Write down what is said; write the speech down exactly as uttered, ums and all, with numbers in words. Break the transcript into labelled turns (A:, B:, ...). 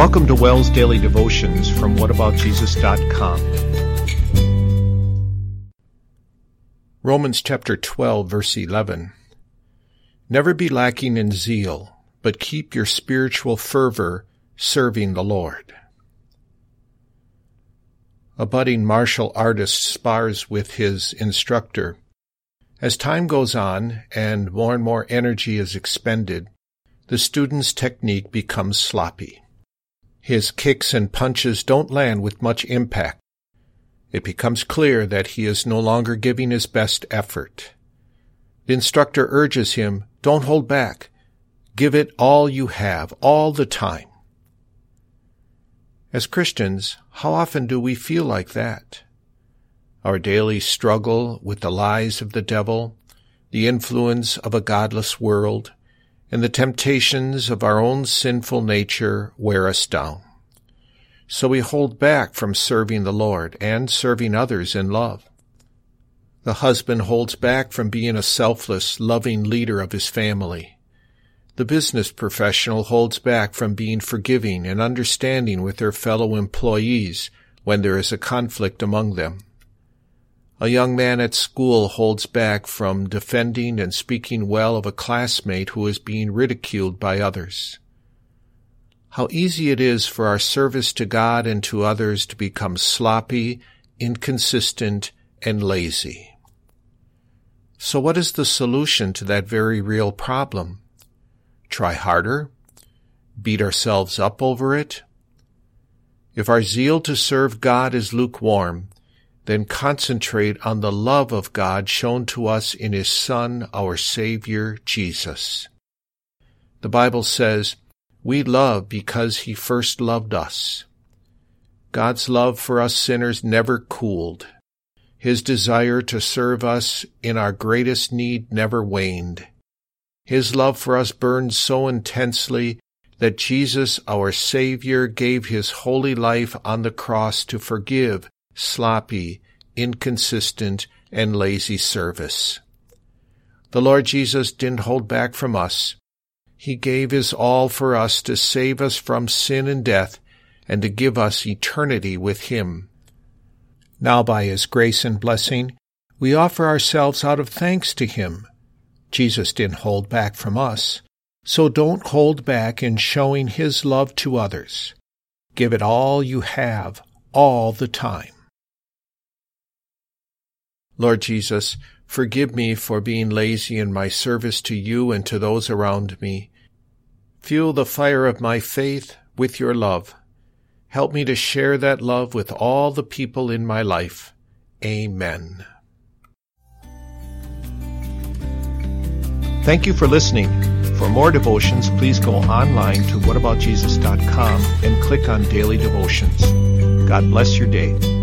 A: Welcome to Wells Daily Devotions from what about jesus dot com. Romans chapter twelve, verse eleven. Never be lacking in zeal, but keep your spiritual fervor serving the Lord. A budding martial artist spars with his instructor. As time goes on and more and more energy is expended, the student's technique becomes sloppy. His kicks and punches don't land with much impact. It becomes clear that he is no longer giving his best effort. The instructor urges him, don't hold back. Give it all you have, all the time. As Christians, how often do we feel like that? Our daily struggle with the lies of the devil, the influence of a godless world, and the temptations of our own sinful nature wear us down. So we hold back from serving the Lord and serving others in love. The husband holds back from being a selfless, loving leader of his family. The business professional holds back from being forgiving and understanding with their fellow employees when there is a conflict among them. A young man at school holds back from defending and speaking well of a classmate who is being ridiculed by others. How easy it is for our service to God and to others to become sloppy, inconsistent, and lazy. So what is the solution to that very real problem? Try harder? Beat ourselves up over it? If our zeal to serve God is lukewarm, then concentrate on the love of God shown to us in His Son, our Savior, Jesus. The Bible says, we love because He first loved us. God's love for us sinners never cooled. His desire to serve us in our greatest need never waned. His love for us burned so intensely that Jesus, our Savior, gave His holy life on the cross to forgive sloppy, inconsistent, and lazy service. The Lord Jesus didn't hold back from us. He gave His all for us to save us from sin and death and to give us eternity with Him. Now by His grace and blessing, we offer ourselves out of thanks to Him. Jesus didn't hold back from us, so don't hold back in showing His love to others. Give it all you have, all the time. Lord Jesus, forgive me for being lazy in my service to You and to those around me. Fuel the fire of my faith with Your love. Help me to share that love with all the people in my life. Amen. Thank you for listening. For more devotions, please go online to what about jesus dot com and click on Daily Devotions. God bless your day.